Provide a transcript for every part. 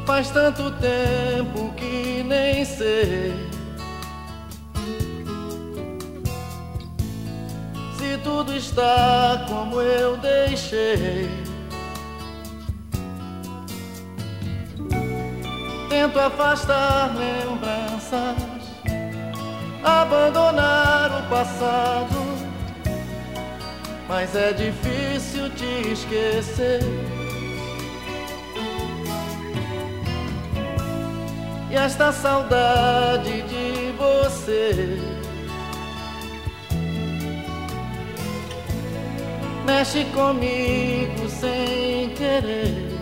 Faz tanto tempo que nem sei se tudo está como eu deixei. Tento afastar lembranças, abandonar o passado, mas é difícil te esquecer. E esta saudade de você mexe comigo sem querer.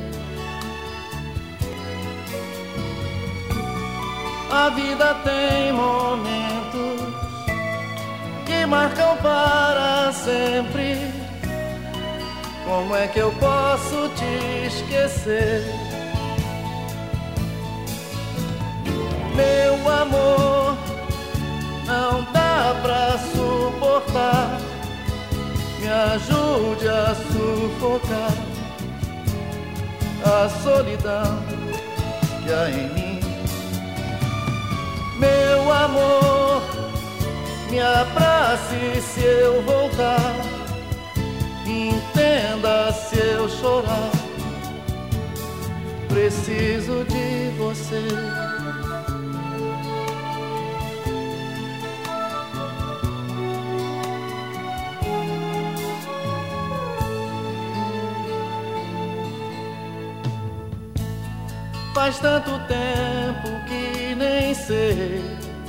A vida tem momentos que marcam para sempre. Como é que eu posso te esquecer? Meu amor, não dá pra suportar. Me ajude a sufocar a solidão que há em mim. Meu amor, me abrace se eu voltar. Entenda se eu chorar. Preciso de você. Faz tanto tempo que nem sei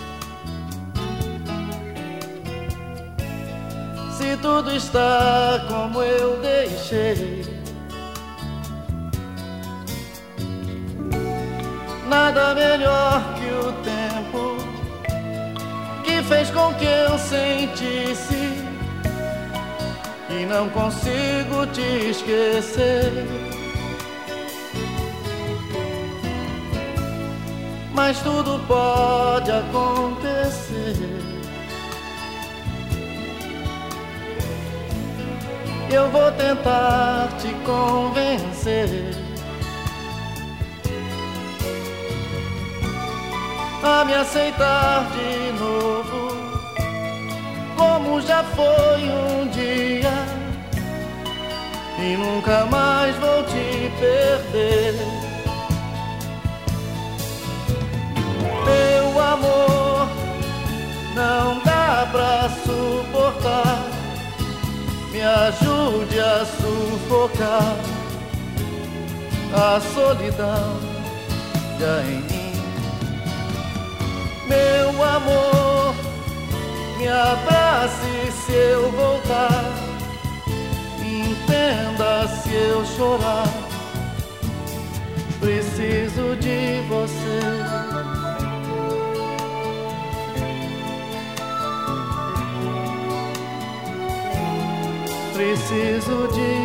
se tudo está como eu deixei. Nada melhor que o tempo que fez com que eu sentisse e não consigo te esquecer. Mas tudo pode acontecer. Eu vou tentar te convencer a me aceitar de novo, como já foi um dia, e nunca mais vou te perder. Meu amor, não dá pra suportar. Me ajude a sufocar a solidão que há em mim. Meu amor, me abrace se eu voltar. Entenda se eu chorar. Preciso de você. Preciso de